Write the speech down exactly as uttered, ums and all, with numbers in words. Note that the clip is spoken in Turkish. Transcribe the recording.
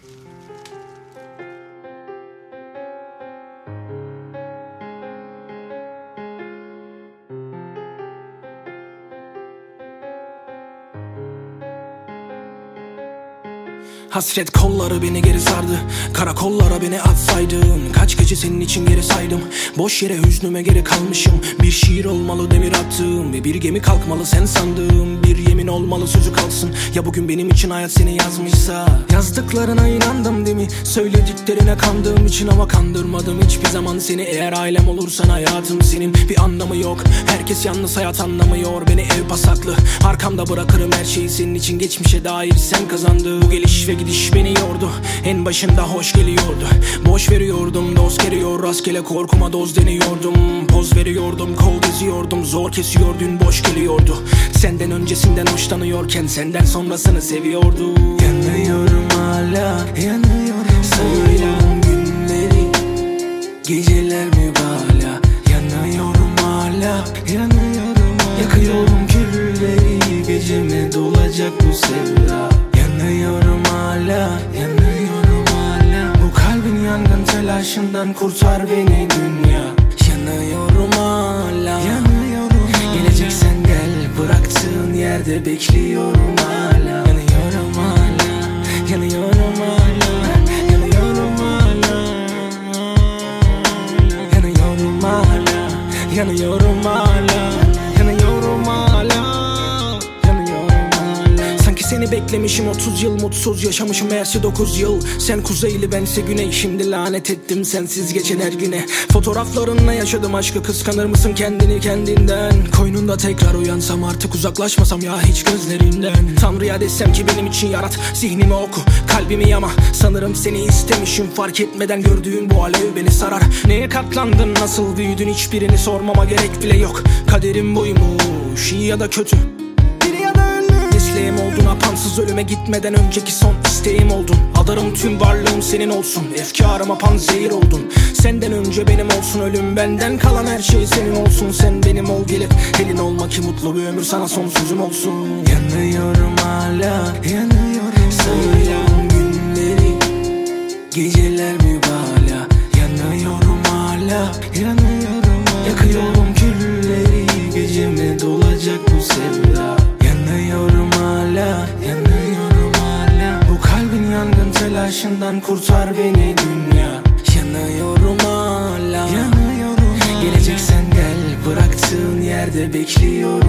Hasret kolları beni geri sardı. Karakollara beni atsaydın. Kaç gece senin için geri saydım. Boş yere hüznüme geri kalmışım. Bir şiir olmalı demir attığım ve bir gemi kalkmalı sen sandığım. Bir yemin olmalı sözü kalsın. Ya bugün benim için hayat seni yazmışsa. Yazdıklarına inandım değil mi? Söylediklerine kandığım için ama kandırmadım hiçbir zaman seni. Eğer ailem olursan hayatım senin. Bir anlamı yok. Herkes yalnız hayat anlamıyor. Beni ev pasaklı. Arkamda bırakırım her şeyi senin için. Geçmişe dair sen kazandın. Bu geliş ve gidiş beni yordu. En başında hoş geliyordu. Boş veriyordum dost geliyor. Rastgele korkuma doz deniyordum. Poz veriyordum kol geziyordum. Zor kesiyor dün boş geliyordu. Senden öncesinden hoşlanıyorken senden sonrasını seviyordu. Yanıyorum hala, yanıyorum. Sayıyorum günleri, geceler mübala. Yanıyorum hala, yanıyorum hala. Yakıyorum külleri, geceme dolacak bu sevda. Yanıyorum hala, yanıyorum hala. Bu kalbin yangın telaşından kurtar beni dünya. Yanıyorum hala, yanıyorum hala. Geleceksen gel, bıraktığın yerde bekliyorum hala. Yanıyorum hala, yanıyorum hala. Yanıyorum hala, yanıyorum hala. Yanıyorum hala, yanıyorum hala. Seni beklemişim otuz yıl, mutsuz yaşamışım meğerse dokuz yıl. Sen kuzeyli bense güney, şimdi lanet ettim sensiz geçen her güne. Fotoğraflarınla yaşadım aşkı, kıskanır mısın kendini kendinden? Koynunda tekrar uyansam artık uzaklaşmasam ya hiç gözlerinden. Tanrı'ya desem ki benim için yarat, zihnimi oku kalbimi yama. Sanırım seni istemişim fark etmeden, gördüğün bu alev beni sarar. Neye katlandın, nasıl büyüdün, hiçbirini sormama gerek bile yok. Kaderim buymuş, iyi ya da kötü. Mesleğim oldun, apansız ölüme gitmeden önceki son isteğim oldun. Adarım tüm varlığım senin olsun, efkarıma panzehir oldun. Senden önce benim olsun ölüm, benden kalan her şey senin olsun. Sen benim ol gelip elin olma ki mutlu bir ömür sana son sözüm olsun. Yanıyorum hala, yanıyorum. Sayıyorum günleri, geceler mübala. Yanıyorum hala, yanıyorum hala. Yakıyorum külleri, geceme dolacak bu sevda. Yanıyorum hala, yanıyorum hala. Bu kalbin yangın telaşından kurtar beni dünya. Yanıyorum hala, yanıyorum hala. Geleceksen gel, bıraktığın yerde bekliyorum.